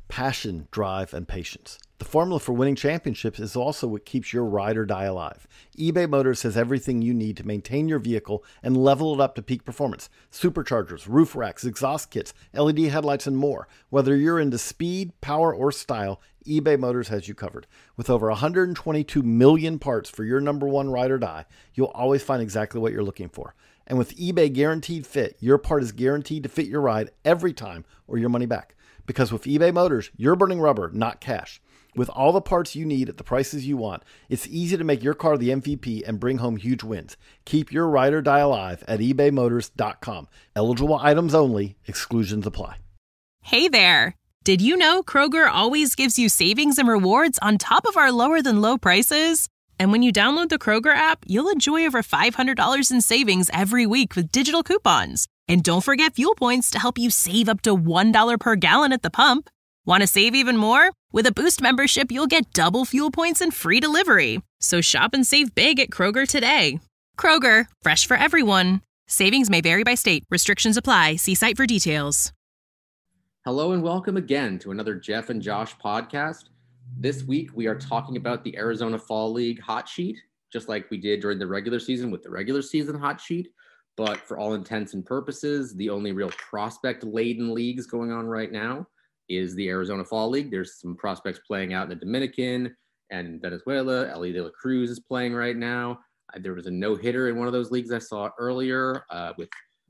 passion, drive, and patience. The formula for winning championships is also what keeps your ride or die alive. eBay Motors has everything you need to maintain your vehicle and level it up to peak performance. Superchargers, roof racks, exhaust kits, LED headlights, and more. Whether you're into speed, power, or style, eBay Motors has you covered. With over 122 million parts for your number one ride or die, you'll always find exactly what you're looking for. And with eBay Guaranteed Fit, your part is guaranteed to fit your ride every time or your money back. Because with eBay Motors, you're burning rubber, not cash. With all the parts you need at the prices you want, it's easy to make your car the MVP and bring home huge wins. Keep your ride or die alive at ebaymotors.com. Eligible items only. Exclusions apply. Hey there. Did you know Kroger always gives you savings and rewards on top of our lower than low prices? And when you download the Kroger app, you'll enjoy over $500 in savings every week with digital coupons. And don't forget fuel points to help you save up to $1 per gallon at the pump. Want to save even more? With a Boost membership, you'll get double fuel points and free delivery. So shop and save big at Kroger today. Kroger, fresh for everyone. Savings may vary by state. Restrictions apply. See site for details. Hello and welcome again to another Jeff and Josh podcast. This week, we are talking about the Arizona Fall League hot sheet, just like we did during the regular season with the regular season hot sheet. But for all intents and purposes, the only real prospect-laden leagues going on right now is the Arizona Fall League. There's some prospects playing out in the Dominican and Venezuela. Ellie De La Cruz is playing right now. There was a no-hitter in one of those leagues I saw earlier with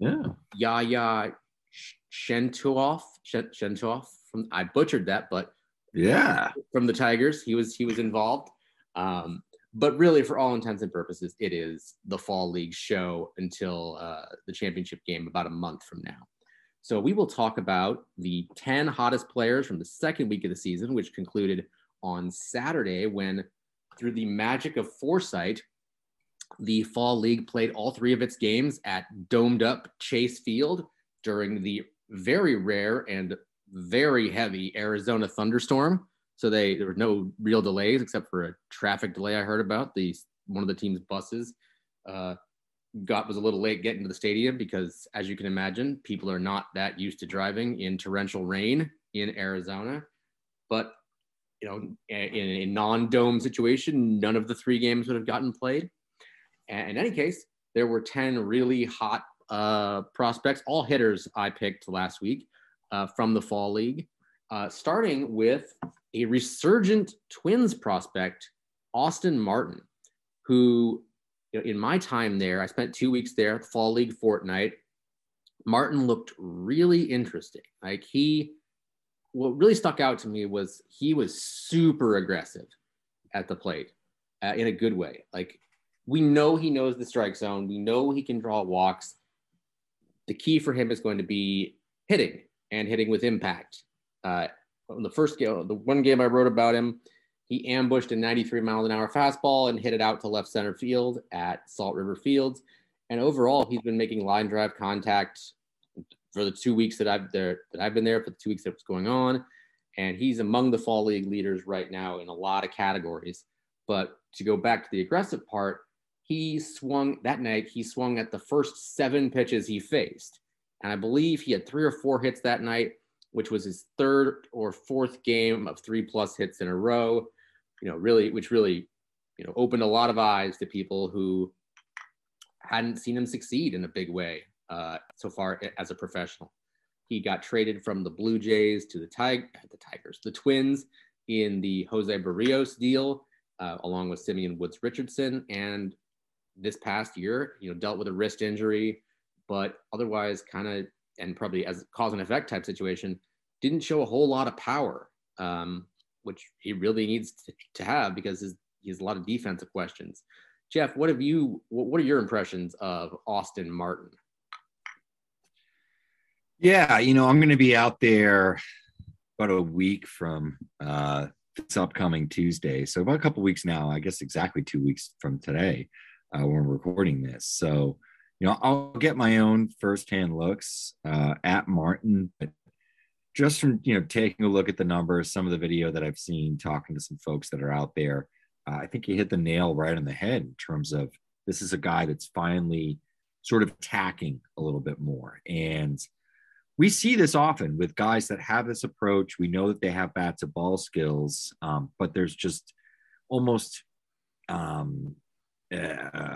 Yaya Shentuoff. From, I butchered that, but from the Tigers, he was involved. But really, for all intents and purposes, it is the Fall League show until the championship game about a month from now. So we will talk about the 10 hottest players from the second week of the season, which concluded on Saturday when, through the magic of foresight, the Fall League played all three of its games at domed-up Chase Field during the very rare and very heavy Arizona thunderstorm. So there were no real delays except for a traffic delay I heard about. One of the team's buses was a little late getting to the stadium because, as you can imagine, people are not that used to driving in torrential rain in Arizona. But in a non-dome situation, none of the three games would have gotten played. And in any case, there were 10 really hot prospects, all hitters I picked last week from the Fall League, starting with a resurgent Twins prospect, Austin Martin, who, in my time there, I spent 2 weeks there at the Fall League fortnight. Martin looked really interesting. What really stuck out to me was he was super aggressive at the plate in a good way. Like, we know he knows the strike zone. We know he can draw walks. The key for him is going to be hitting and hitting with impact. The first game, the one game I wrote about him, he ambushed a 93 mile an hour fastball and hit it out to left center field at Salt River Fields. And overall, he's been making line drive contact for the 2 weeks that I've been there, for the 2 weeks that was going on. And he's among the Fall League leaders right now in a lot of categories. But to go back to the aggressive part, he swung at the first 7 pitches he faced. And I believe he had 3 or 4 hits that night, which was his third or fourth game of 3+ hits in a row, which really opened a lot of eyes to people who hadn't seen him succeed in a big way so far as a professional. He got traded from the Blue Jays to the Twins in the Jose Barrios deal, along with Simeon Woods Richardson. And this past year, dealt with a wrist injury, but otherwise and probably as a cause and effect type situation, didn't show a whole lot of power, which he really needs to have because he has a lot of defensive questions. Jeff, what are your impressions of Austin Martin? Yeah, I'm going to be out there about a week from this upcoming Tuesday. So about a couple weeks now, I guess exactly 2 weeks from today when we're recording this. So, I'll get my own firsthand looks at Martin, but just from, taking a look at the numbers, some of the video that I've seen, talking to some folks that are out there, I think he hit the nail right on the head in terms of this is a guy that's finally sort of attacking a little bit more. And we see this often with guys that have this approach. We know that they have bat to ball skills, but there's just almost a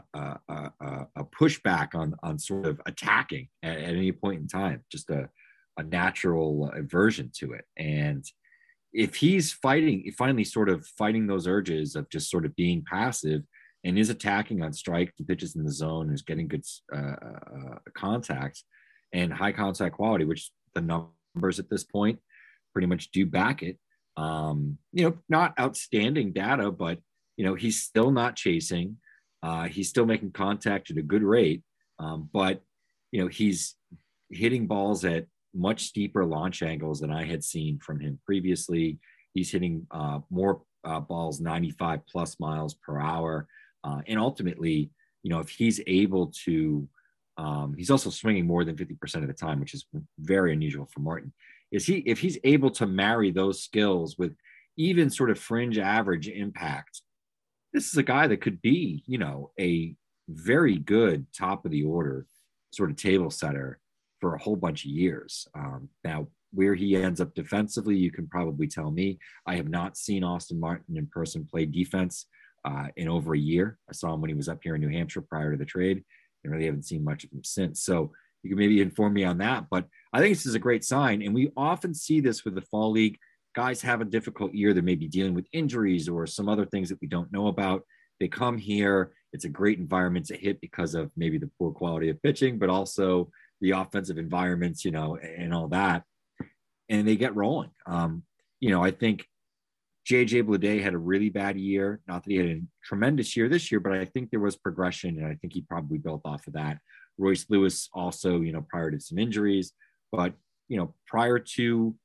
pushback on sort of attacking at any point in time, just a natural aversion to it. And if he's finally sort of fighting those urges of just sort of being passive and is attacking on strikes and pitches in the zone, is getting good contact and high contact quality, which the numbers at this point pretty much do back it. Not outstanding data, but he's still not chasing. He's still making contact at a good rate. But he's hitting balls at much steeper launch angles than I had seen from him previously. He's hitting more balls 95 plus miles per hour. And ultimately, if he's able to, he's also swinging more than 50% of the time, which is very unusual for Martin. If he's able to marry those skills with even sort of fringe average impact, this is a guy that could be, a very good top of the order sort of table setter for a whole bunch of years. Now, where he ends up defensively, you can probably tell me. I have not seen Austin Martin in person play defense in over a year. I saw him when he was up here in New Hampshire prior to the trade, and really haven't seen much of him since. So you can maybe inform me on that. But I think this is a great sign. And we often see this with the fall league. Guys have a difficult year. They may be dealing with injuries or some other things that we don't know about. They come here. It's a great environment to hit because of maybe the poor quality of pitching, but also the offensive environments, and all that. And they get rolling. I think JJ Bleday had a really bad year. Not that he had a tremendous year this year, but I think there was progression, and I think he probably built off of that. Royce Lewis also, prior to some injuries, but, prior to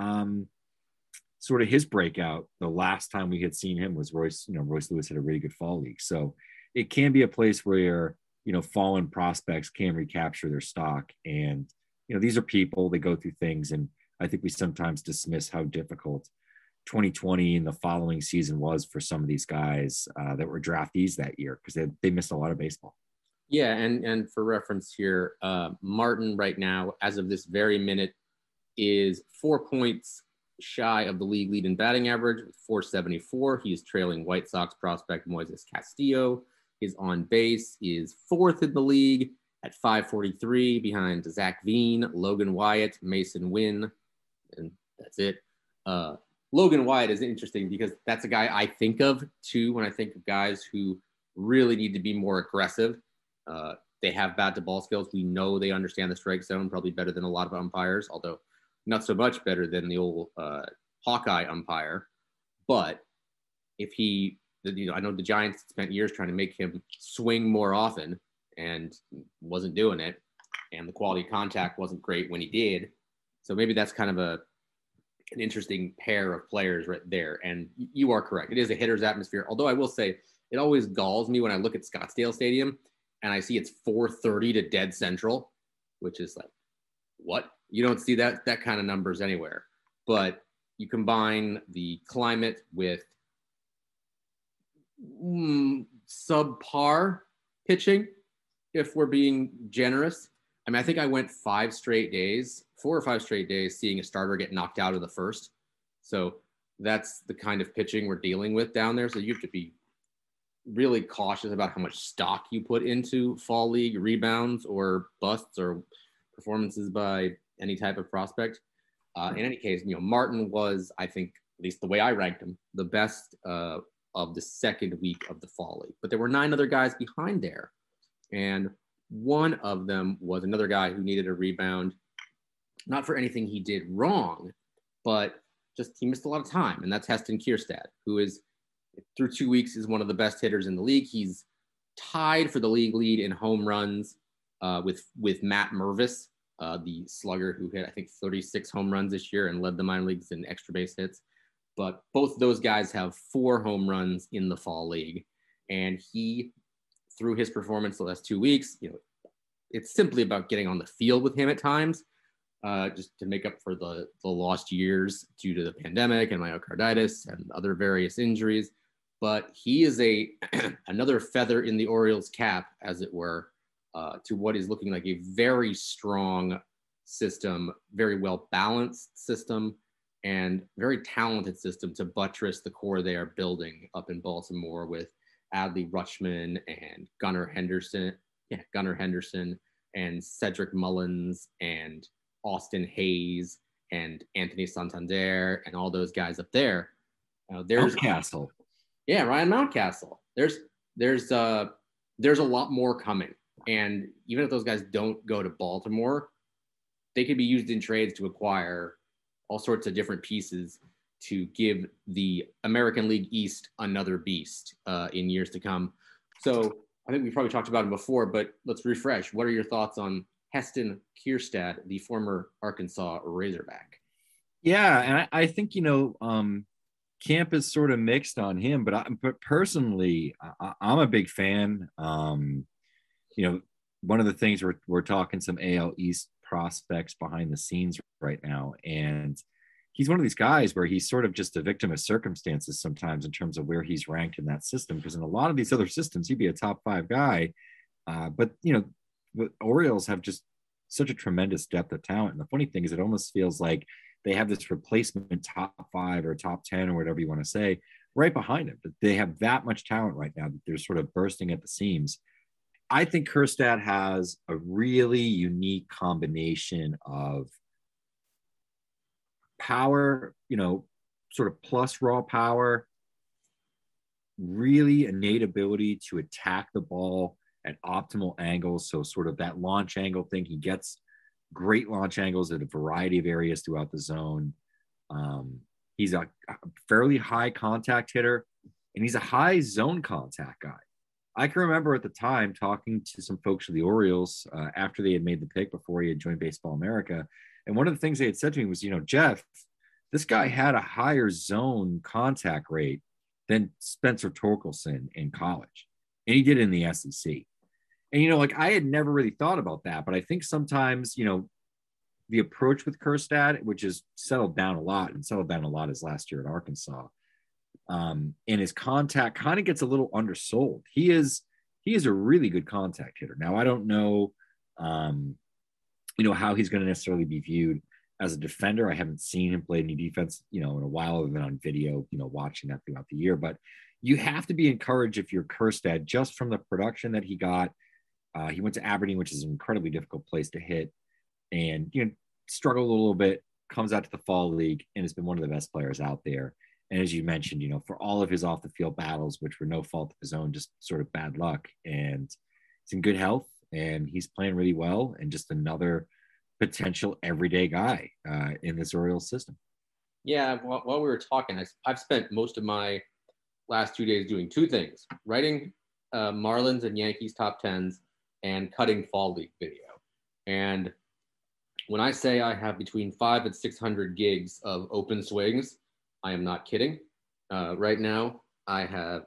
sort of his breakout, the last time we had seen him was Royce Lewis had a really good fall league. So it can be a place where, fallen prospects can recapture their stock. And, these are people, they go through things. And I think we sometimes dismiss how difficult 2020 and the following season was for some of these guys that were draftees that year, because they missed a lot of baseball. Yeah. And for reference here, Martin right now, as of this very minute, is 4 points shy of the league lead in batting average with 474. He is trailing White Sox prospect Moises Castillo. His on base is fourth in the league at 543 behind Zach Veen, Logan Wyatt, Mason Wynn, and that's it. Logan Wyatt is interesting because that's a guy I think of too when I think of guys who really need to be more aggressive. They have bat to ball skills. We know they understand the strike zone probably better than a lot of umpires, although not so much better than the old Hawkeye umpire. But if I know the Giants spent years trying to make him swing more often and wasn't doing it. And the quality of contact wasn't great when he did. So maybe that's kind of an interesting pair of players right there. And you are correct. It is a hitter's atmosphere. Although I will say it always galls me when I look at Scottsdale Stadium and I see it's 430 to dead central, which is like, what? You don't see that kind of numbers anywhere. But you combine the climate with subpar pitching, if we're being generous. I mean, I think I went 4 or 5 straight days seeing a starter get knocked out of the first. So that's the kind of pitching we're dealing with down there. So you have to be really cautious about how much stock you put into fall league rebounds or busts or performances by any type of prospect. In any case, Martin was, I think, at least the way I ranked him, the best of the second week of the fall league. But there were 9 other guys behind there. And one of them was another guy who needed a rebound, not for anything he did wrong, but just he missed a lot of time. And that's Heston Kierstad, who is, through 2 weeks, is one of the best hitters in the league. He's tied for the league lead in home runs with Matt Mervis, the slugger who hit, I think, 36 home runs this year and led the minor leagues in extra base hits. But both those guys have 4 home runs in the fall league. And he, through his performance the last 2 weeks, it's simply about getting on the field with him at times, just to make up for the lost years due to the pandemic and myocarditis and other various injuries. But he is another feather in the Orioles' cap, as it were, to what is looking like a very strong system, very well balanced system, and very talented system to buttress the core they are building up in Baltimore with Adley Rutschman and Gunnar Henderson and Cedric Mullins and Austin Hayes and Anthony Santander and all those guys up there. There's Mountcastle. Yeah, Ryan Mountcastle. There's a lot more coming. And even if those guys don't go to Baltimore, they could be used in trades to acquire all sorts of different pieces to give the American League East another beast in years to come. So I think we probably talked about him before, but let's refresh. What are your thoughts on Heston Kjerstad, the former Arkansas Razorback? Yeah, and I think, camp is sort of mixed on him, but personally, I'm a big fan. One of the things we're talking some AL East prospects behind the scenes right now, and he's one of these guys where he's sort of just a victim of circumstances sometimes in terms of where he's ranked in that system, because in a lot of these other systems he'd be a top 5 guy, but the Orioles have just such a tremendous depth of talent, and the funny thing is it almost feels like they have this replacement top 5 or top 10 or whatever you want to say right behind him. They have that much talent right now that they're sort of bursting at the seams. I think Kjerstad has a really unique combination of power, sort of plus raw power, really innate ability to attack the ball at optimal angles. So sort of that launch angle thing, he gets great launch angles at a variety of areas throughout the zone. He's a fairly high contact hitter, and he's a high zone contact guy. I can remember at the time talking to some folks of the Orioles after they had made the pick before he had joined Baseball America. And one of the things they had said to me was, Jeff, this guy had a higher zone contact rate than Spencer Torkelson in college. And he did it in the SEC. And, I had never really thought about that, but I think sometimes, the approach with Kjerstad, which has settled down a lot his last year at Arkansas, and his contact kind of gets a little undersold. He is a really good contact hitter. Now, I don't know, how he's going to necessarily be viewed as a defender. I haven't seen him play any defense, in a while, other than on video, watching that throughout the year. But you have to be encouraged if you're Kjerstad just from the production that he got. He went to Aberdeen, which is an incredibly difficult place to hit, and struggled a little bit, comes out to the fall league, and has been one of the best players out there. And as you mentioned, for all of his off the field battles, which were no fault of his own, just sort of bad luck, and he's in good health and he's playing really well, and just another potential everyday guy in this Orioles system. Yeah. While we were talking, I've spent most of my last 2 days doing two things: writing Marlins and Yankees top 10s and cutting fall league video. And when I say I have between 500 and 600 gigs of open swings, I am not kidding. Right now, I have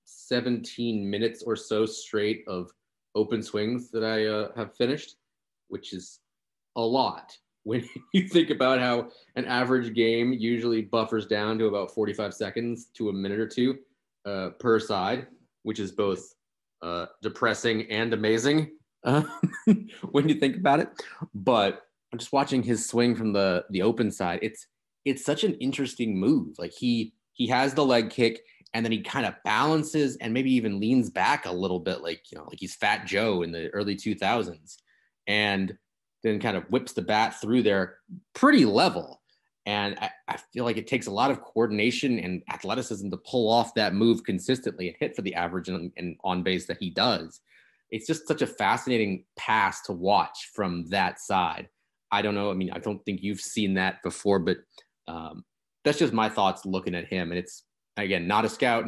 17 minutes or so straight of open swings that I have finished, which is a lot when you think about how an average game usually buffers down to about 45 seconds to a minute or two per side, which is both depressing and amazing when you think about it. But I'm just watching his swing from the open side. It's such an interesting move. Like he has the leg kick, and then he kind of balances and maybe even leans back a little bit, like he's Fat Joe in the early 2000s, and then kind of whips the bat through there pretty level. And I feel like it takes a lot of coordination and athleticism to pull off that move consistently and hit for the average and on base that he does. It's just such a fascinating pass to watch from that side. I don't know. I mean, I don't think you've seen that before, but that's just my thoughts looking at him. And it's, again, not a scout,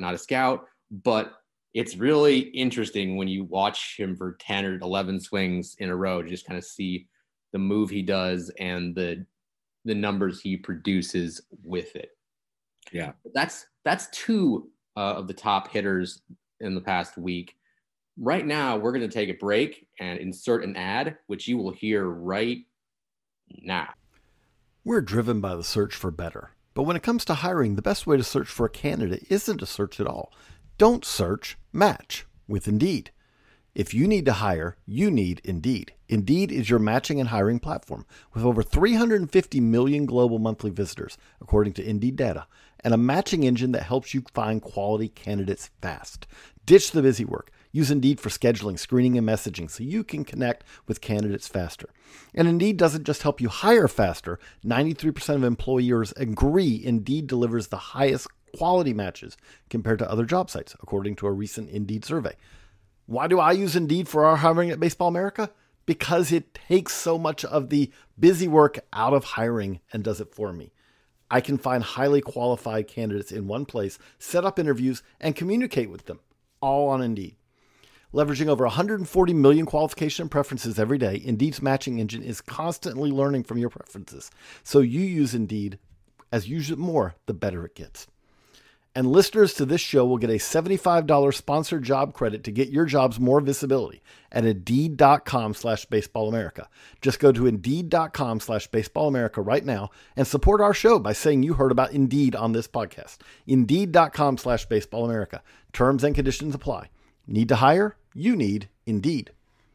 but it's really interesting when you watch him for 10 or 11 swings in a row to just kind of see the move he does and the numbers he produces with it. Yeah. That's two of the top hitters in the past week. Right now, we're going to take a break and insert an ad, which you will hear right now. We're driven by the search for better. But when it comes to hiring, the best way to search for a candidate isn't to search at all. Don't search, match with Indeed. If you need to hire, you need Indeed. Indeed is your matching and hiring platform with over 350 million global monthly visitors, according to Indeed data, and a matching engine that helps you find quality candidates fast. Ditch the busy work. Use Indeed for scheduling, screening, and messaging so you can connect with candidates faster. And Indeed doesn't just help you hire faster. 93% of employers agree Indeed delivers the highest quality matches compared to other job sites, according to a recent Indeed survey. Why do I use Indeed for our hiring at Baseball America? Because it takes so much of the busy work out of hiring and does it for me. I can find highly qualified candidates in one place, set up interviews, and communicate with them, all on Indeed. Leveraging over 140 million qualification and preferences every day, Indeed's matching engine is constantly learning from your preferences. So you use Indeed. As you use it more, the better it gets. And listeners to this show will get a $75 sponsored job credit to get your jobs more visibility at Indeed.com/BaseballAmerica. Just go to Indeed.com/BaseballAmerica right now and support our show by saying you heard about Indeed on this podcast. Indeed.com/BaseballAmerica. Terms and conditions apply. Need to hire? You need Indeed.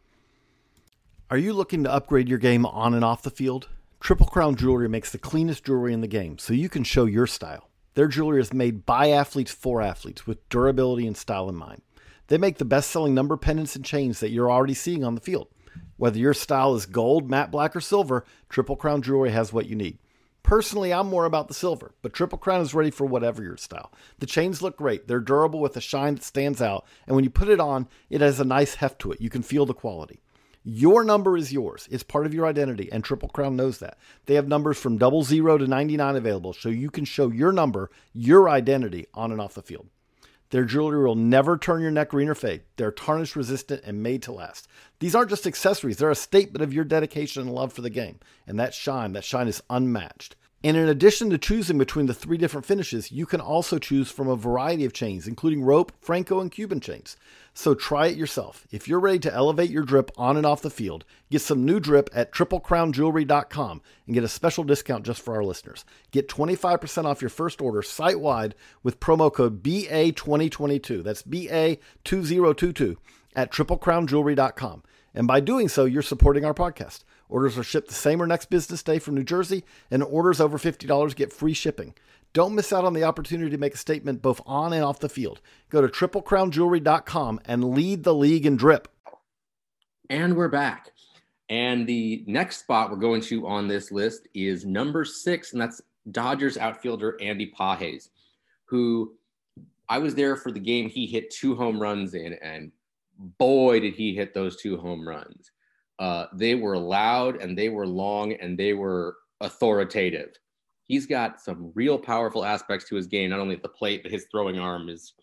Are you looking to upgrade your game on and off the field? Triple Crown Jewelry makes the cleanest jewelry in the game so you can show your style. Their jewelry is made by athletes for athletes with durability and style in mind. They make the best-selling number pendants and chains that you're already seeing on the field. Whether your style is gold, matte black, or silver, Triple Crown Jewelry has what you need. Personally, I'm more about the silver, but Triple Crown is ready for whatever your style. The chains look great. They're durable with a shine that stands out, and when you put it on, it has a nice heft to it. You can feel the quality. Your number is yours. It's part of your identity, and Triple Crown knows that. They have numbers from 00 to 99 available, so you can show your number, your identity, on and off the field. Their jewelry will never turn your neck green or fade. They're tarnish resistant and made to last. These aren't just accessories. They're a statement of your dedication and love for the game. And that shine is unmatched. And in addition to choosing between the 3 different finishes, you can also choose from a variety of chains, including rope, Franco, and Cuban chains. So try it yourself. If you're ready to elevate your drip on and off the field, get some new drip at triplecrownjewelry.com and get a special discount just for our listeners. Get 25% off your first order site-wide with promo code BA2022. That's BA2022 at triplecrownjewelry.com. And by doing so, you're supporting our podcast. Orders are shipped the same or next business day from New Jersey, and orders over $50 get free shipping. Don't miss out on the opportunity to make a statement both on and off the field. Go to triplecrownjewelry.com and lead the league in drip. And we're back. And the next spot we're going to on this list is number 6, and that's Dodgers outfielder Andy Pages, who I was there for the game he hit 2 home runs in, and boy, did he hit those 2 home runs. They were loud, and they were long, and they were authoritative. He's got some real powerful aspects to his game, not only at the plate, but his throwing arm is,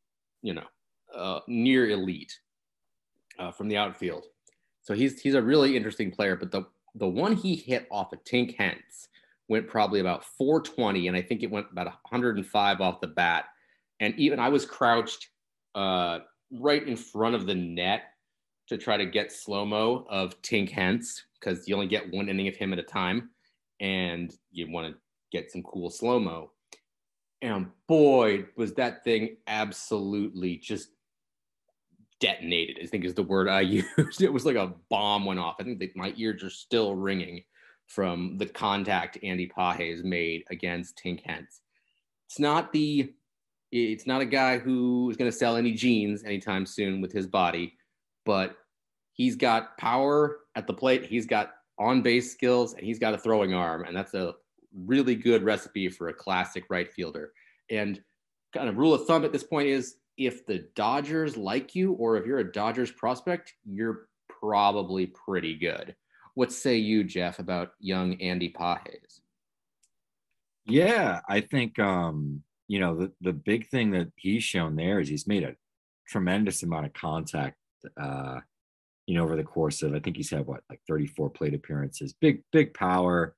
near elite from the outfield. So he's a really interesting player. But the one he hit off of Tink Hence went probably about 420, and I think it went about 105 off the bat. And even I was crouched right in front of the net to try to get slow-mo of Tink Hence, because you only get 1 inning of him at a time, and you want to get some cool slow-mo. And boy, was that thing absolutely just detonated, I think is the word I used. It was like a bomb went off. I think that my ears are still ringing from the contact Andy Pages made against Tink Hence. It's not a guy who is going to sell any jeans anytime soon with his body, but he's got power at the plate. He's got on-base skills, and he's got a throwing arm, and that's a really good recipe for a classic right fielder. And kind of rule of thumb at this point is if the Dodgers like you, or if you're a Dodgers prospect, you're probably pretty good. What say you, Jeff, about young Andy Pages? Yeah, I think, the big thing that he's shown there is he's made a tremendous amount of contact, over the course of, I think he's had 34 plate appearances, big power.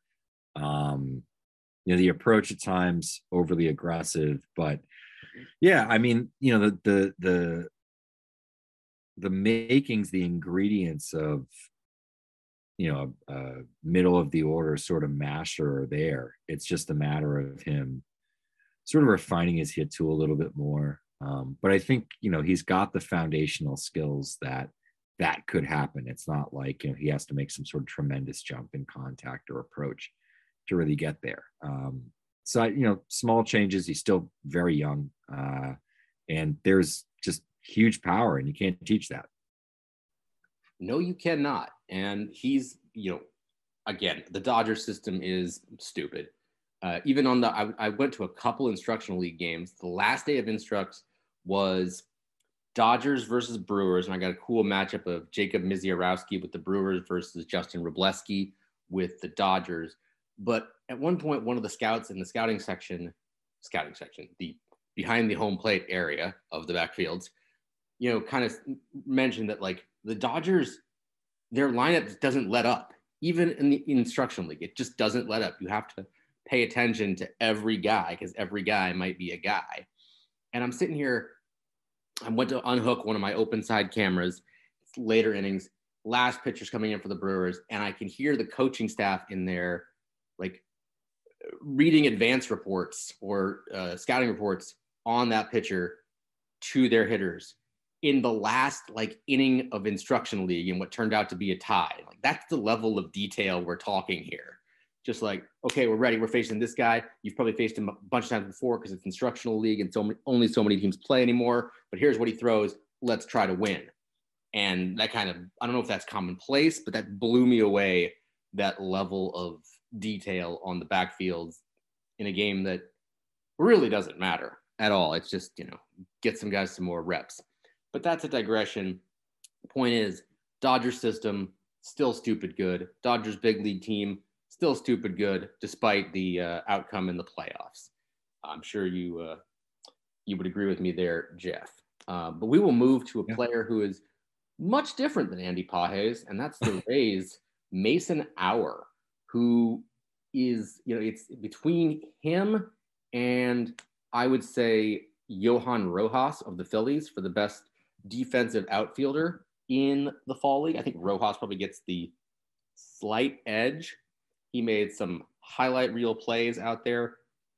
The approach at times overly aggressive, but yeah, I mean, the makings, the ingredients of, a middle of the order sort of masher are there. It's just a matter of him sort of refining his hit tool a little bit more. But I think, he's got the foundational skills that that could happen. It's not like, he has to make some sort of tremendous jump in contact or approach to really get there. So, small changes. He's still very young, and there's just huge power, and you can't teach that. No, you cannot. And he's, again, the Dodger system is stupid. Even on I went to a couple instructional league games. The last day of instructs was Dodgers versus Brewers, and I got a cool matchup of Jacob Misiorowski with the Brewers versus Justin Wrobleski with the Dodgers. But at one point, one of the scouts in the scouting section, the behind the home plate area of the backfields, kind of mentioned that like the Dodgers, their lineup doesn't let up. Even in the instructional league, it just doesn't let up. You have to pay attention to every guy because every guy might be a guy. And I'm sitting here, I went to unhook one of my open side cameras. It's later innings, last pitcher's coming in for the Brewers, and I can hear the coaching staff in there like reading advance reports or scouting reports on that pitcher to their hitters in the last like inning of instructional league and what turned out to be a tie. Like that's the level of detail we're talking here. Just like, okay, we're ready. We're facing this guy. You've probably faced him a bunch of times before because it's instructional league and only so many teams play anymore. But here's what he throws. Let's try to win. And that kind of, I don't know if that's commonplace, but that blew me away, that level of detail on the backfields in a game that really doesn't matter at all. It's just, get some guys some more reps. But that's a digression. Point is, Dodgers system, still stupid good. Dodgers big league team, still stupid good, despite the outcome in the playoffs. I'm sure you would agree with me there, Jeff. But we will move to a player who is much different than Andy Pages, and that's the Rays' Mason Auer, who is, it's between him and I would say Johan Rojas of the Phillies for the best defensive outfielder in the fall league. I think Rojas probably gets the slight edge. He made some highlight reel plays out there,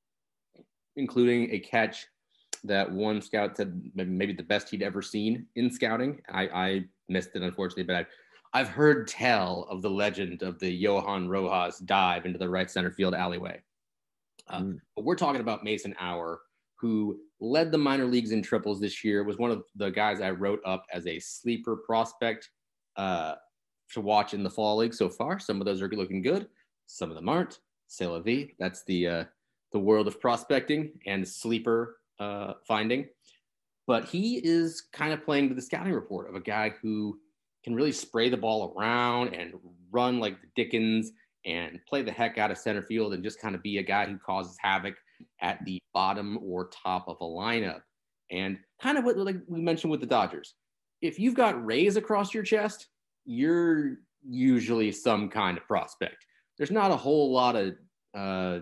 including a catch that one scout said maybe the best he'd ever seen in scouting. I missed it, unfortunately, but I've heard tell of the legend of the Johan Rojas dive into the right center field alleyway. But we're talking about Mason Auer, who led the minor leagues in triples this year, was one of the guys I wrote up as a sleeper prospect to watch in the fall league so far. Some of those are looking good. Some of them aren't. C'est la vie. That's the world of prospecting and sleeper finding. But he is kind of playing to the scouting report of a guy who can really spray the ball around and run like the Dickens and play the heck out of center field and just kind of be a guy who causes havoc at the bottom or top of a lineup. And kind of what like we mentioned with the Dodgers, if you've got Rays across your chest, you're usually some kind of prospect. There's not a whole lot of,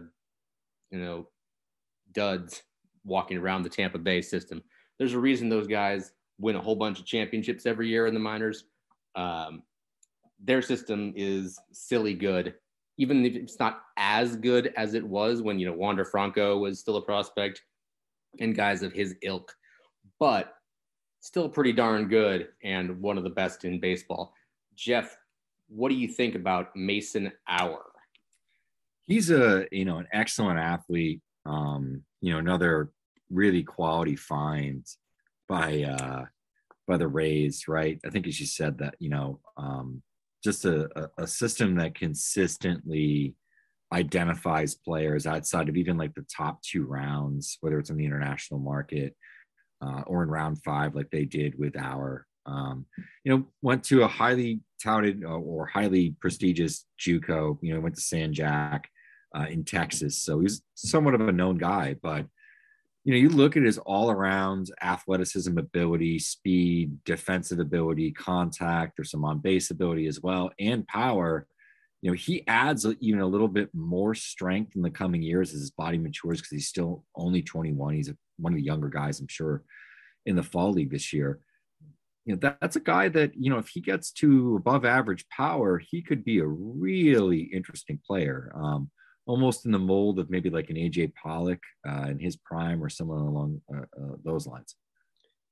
duds walking around the Tampa Bay system. There's a reason those guys win a whole bunch of championships every year in the minors. Their system is silly good, even if it's not as good as it was when, Wander Franco was still a prospect and guys of his ilk, but still pretty darn good and one of the best in baseball. Jeff, what do you think about Mason Auer? He's an excellent athlete. Another really quality find by the Rays, right? I think as you said that, just a system that consistently identifies players outside of even like the top 2 rounds, whether it's in the international market or in round 5, like they did with Auer. Went to a highly touted or highly prestigious JUCO, went to San Jack in Texas. So he's somewhat of a known guy, but you look at his all-around athleticism, ability, speed, defensive ability, contact, there's some on-base ability as well, and power. He adds even a little bit more strength in the coming years as his body matures because he's still only 21. He's one of the younger guys, I'm sure, in the fall league this year. That's a guy that, if he gets to above average power, he could be a really interesting player. Almost in the mold of maybe like an AJ Pollock in his prime or someone along those lines.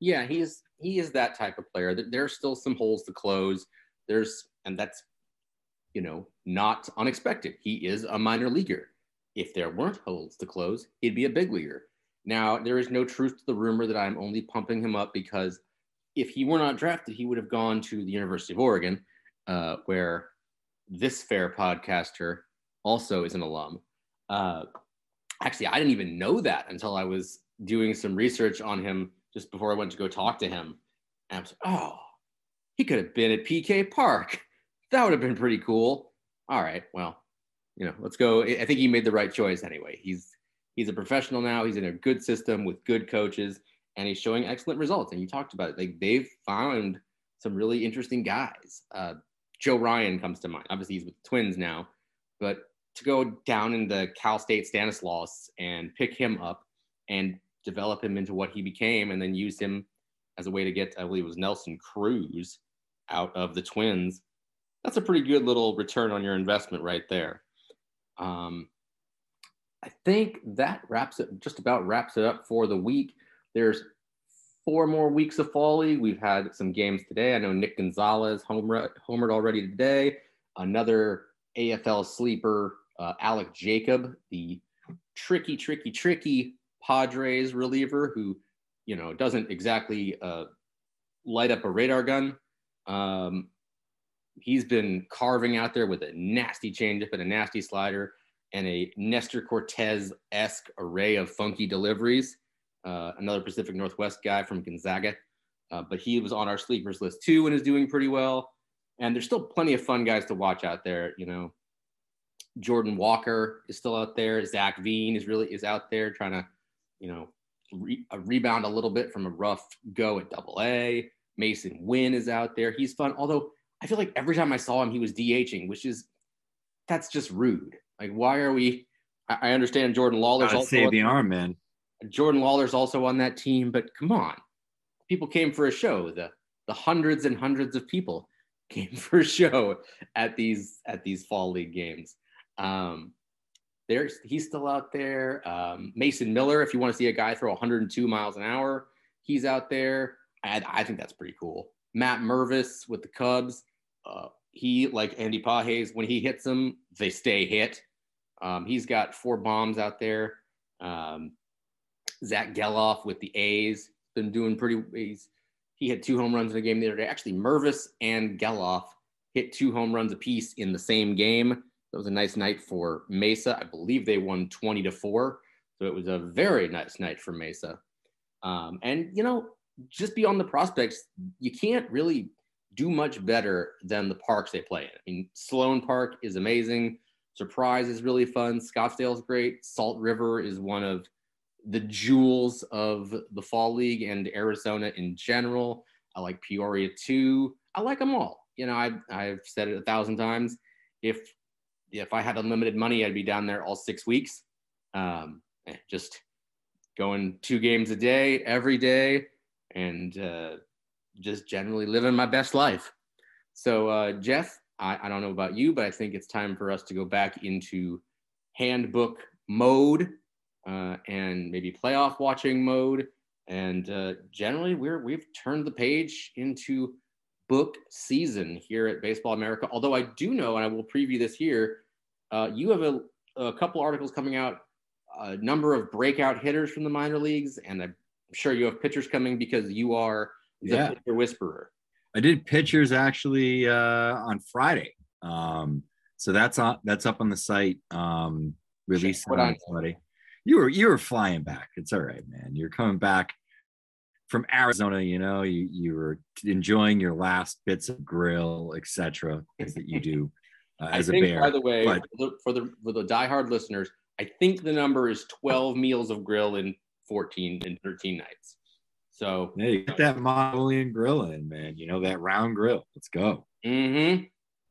Yeah, he is that type of player. There's still some holes to close. And that's, not unexpected. He is a minor leaguer. If there weren't holes to close, he'd be a big leaguer. Now, there is no truth to the rumor that I'm only pumping him up because if he were not drafted, he would have gone to the University of Oregon, where this fair podcaster also is an alum. Actually, I didn't even know that until I was doing some research on him just before I went to go talk to him. And I was like, oh, he could have been at PK Park. That would have been pretty cool. All right, well, let's go. I think he made the right choice anyway. He's a professional now. He's in a good system with good coaches, and he's showing excellent results. And you talked about it. Like, they've found some really interesting guys. Joe Ryan comes to mind. Obviously, he's with the Twins now, but to go down into Cal State Stanislaus and pick him up and develop him into what he became, and then use him as a way to get, I believe it was Nelson Cruz, out of the Twins. That's a pretty good little return on your investment right there. I think that just about wraps it up for the week. There's 4 more weeks of Fall League. We've had some games today. I know Nick Gonzalez homered already today. Another AFL sleeper, Alec Jacob, the tricky Padres reliever who, doesn't exactly light up a radar gun. He's been carving out there with a nasty changeup and a nasty slider and a Nestor Cortez-esque array of funky deliveries. Another Pacific Northwest guy from Gonzaga. But he was on our sleepers list too and is doing pretty well. And there's still plenty of fun guys to watch out there. Jordan Walker is still out there. Zach Veen is out there trying to, rebound a little bit from a rough go at AA. Mason Wynn is out there. He's fun. Although I feel like every time I saw him, he was DHing, that's just rude. Like, why are we? I understand Jordan Lawler's also save the arm, man. Jordan Lawler's also on that team, but come on, people came for a show. The hundreds and hundreds of people came for a show at these Fall League games. He's still out there. Mason Miller, if you want to see a guy throw 102 miles an hour, he's out there. I think that's pretty cool. Matt Mervis with the Cubs. He, like Andy Pages, when he hits them, they stay hit. He's got 4 bombs out there. Zach Geloff with the A's been doing he hit 2 home runs in a game the other day. Actually, Mervis and Geloff hit 2 home runs apiece in the same game. That was a nice night for Mesa. I believe they won 20-4. So it was a very nice night for Mesa. And, just beyond the prospects, you can't really do much better than the parks they play in. I mean, Sloan Park is amazing. Surprise is really fun. Scottsdale is great. Salt River is one of the jewels of the Fall League and Arizona in general. I like Peoria too. I like them all. I've said it 1,000 times. If I had unlimited money, I'd be down there all 6 weeks. Just going 2 games a day, every day, and just generally living my best life. So, Jeff, I don't know about you, but I think it's time for us to go back into handbook mode and maybe playoff watching mode. And generally, we've turned the page into book season here at Baseball America. Although I do know, and I will preview this here, you have a couple articles coming out, a number of breakout hitters from the minor leagues, and I'm sure you have pitchers coming because you are the pitcher whisperer. I did pitchers actually on Friday. So that's up on the site. Released on Friday. You were flying back. It's all right, man. You're coming back from Arizona. You were enjoying your last bits of grill, etc. that you do as a bear. By the way, for the diehard listeners, I think the number is 12 meals of grill in 14 and 13 nights. So yeah, you get that Mongolian grill in, man. That round grill. Let's go. Mm-hmm.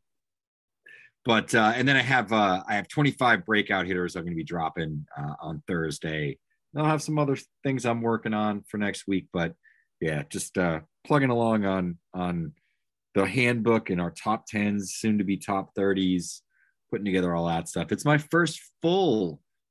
But and then I have 25 breakout hitters I'm going to be dropping on Thursday. I'll have some other things I'm working on for next week, but yeah, just plugging along on the handbook and our top 10s, soon to be top 30s, putting together all that stuff. It's my first full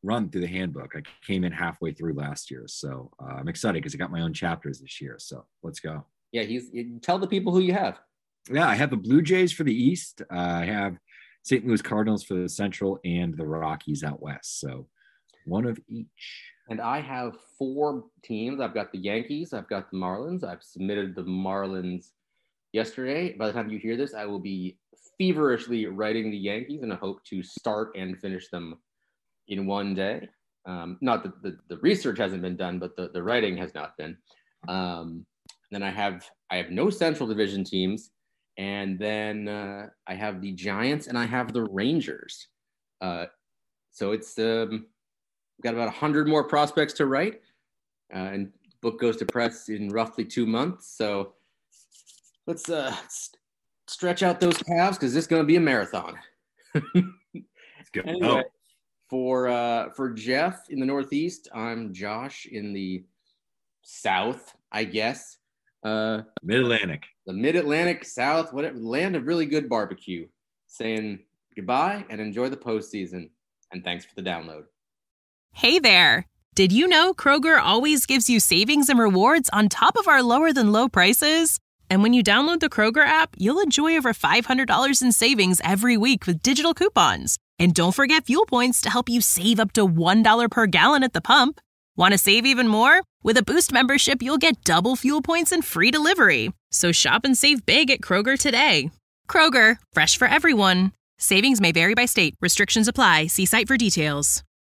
run through the handbook. I came in halfway through last year. So I'm excited because I got my own chapters this year. So let's go. Yeah, tell the people who you have. Yeah, I have the Blue Jays for the East. I have St. Louis Cardinals for the Central and the Rockies out West. So one of each. And I have 4 teams. I've got the Yankees. I've got the Marlins. I've submitted the Marlins yesterday. By the time you hear this, I will be feverishly writing the Yankees, and I hope to start and finish them in one day. Not that the research hasn't been done, but the writing has not been. Then I have no Central Division teams. And then I have the Giants and I have the Rangers. So it's got about 100 more prospects to write. And book goes to press in roughly 2 months. So let's stretch out those calves because this is going to be a marathon. Let's go. Anyway, for Jeff in the Northeast, I'm Josh in the South, I guess. Mid-Atlantic. The Mid-Atlantic, South, whatever, land of really good barbecue. Saying goodbye and enjoy the postseason. And thanks for the download. Hey there! Did you know Kroger always gives you savings and rewards on top of our lower than low prices? And when you download the Kroger app, you'll enjoy over $500 in savings every week with digital coupons. And don't forget fuel points to help you save up to $1 per gallon at the pump. Want to save even more? With a Boost membership, you'll get double fuel points and free delivery. So shop and save big at Kroger today. Kroger, fresh for everyone. Savings may vary by state. Restrictions apply. See site for details.